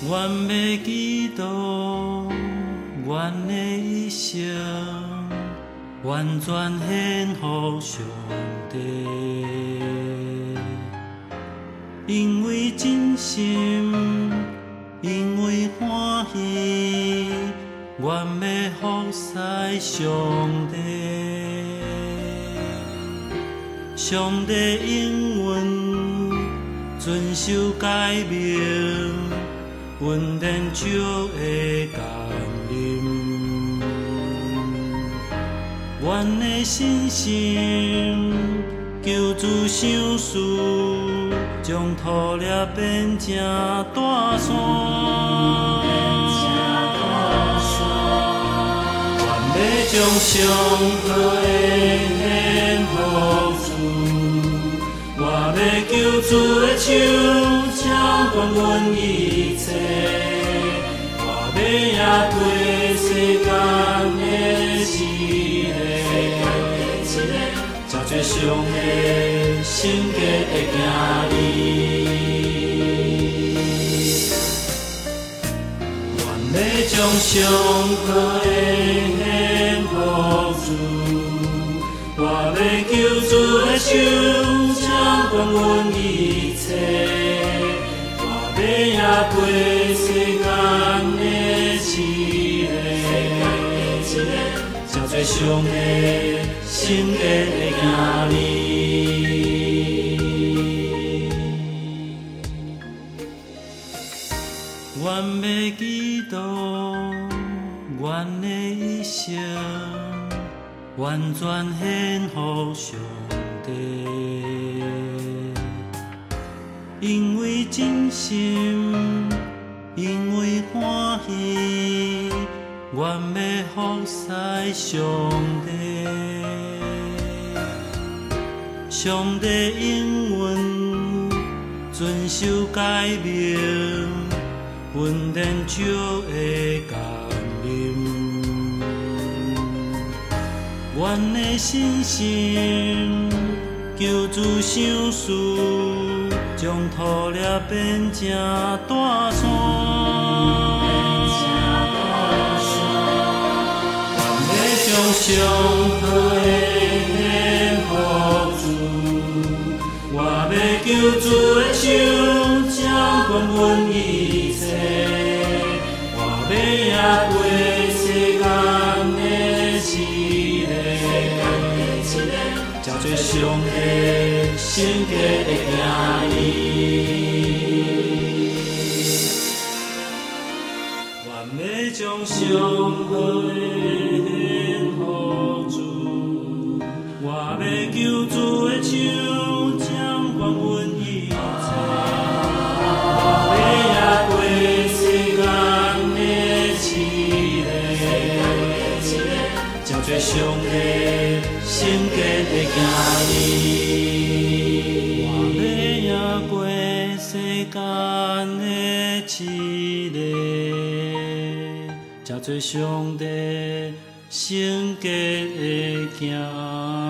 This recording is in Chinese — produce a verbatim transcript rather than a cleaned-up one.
愿要祈祷，愿的一生完全献予上帝，因为真心，因为欢喜，愿要服侍上帝。上帝应允，遵守诫命，恩典就会降临。阮的信心，求主赏赐，将土粒变成大山。愿要将上好的献予主，我要求主的手掌管阮一切，我要赢过世间的试炼，真多上的性格会行你。愿要将上好的献予主，我要求主的手掌管阮一切，我要赢过世间的试炼，真多上的性格会行你。愿要祈祷，愿的一生完全献予上帝，因为真心，因为欢喜，愿要服侍上帝。上帝应允，遵守诫命，恩典就会降临。阮的信心，求主赏赐，将土粒变成大山。愿要将上好的献予主，我要求主的手掌管阮一切，我要赢过世间的试炼，真多上的性格会行你。愿要将上好的献予主，我要求主的手掌管阮一切，我要赢过世间的试炼，真多上的性格会行你。我要赢过世间的试炼，真多上帝性格会行